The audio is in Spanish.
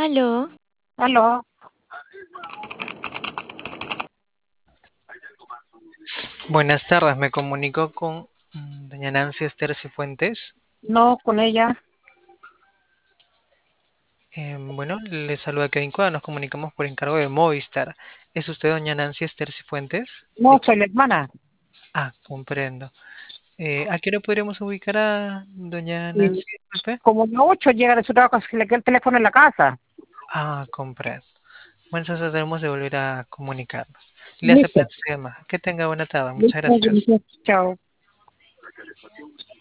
Aló, Aló, Buenas tardes, me comunico con doña Nancy Esther Cifuentes. no, con ella. Bueno, le saluda Kevin Cuadra, nos comunicamos por encargo de Movistar. ¿Es usted doña Nancy Esther Cifuentes? No, soy la hermana. Comprendo. ¿A qué hora podríamos ubicar a doña Y Nancy? Disculpe. como a 8 llega de su trabajo, se le queda el teléfono en la casa. Comprendo. Bueno, entonces debemos de volver a comunicarnos. Le Listo. aceptan su llamada. Que tenga buena tarde. Muchas Listo, gracias. chao.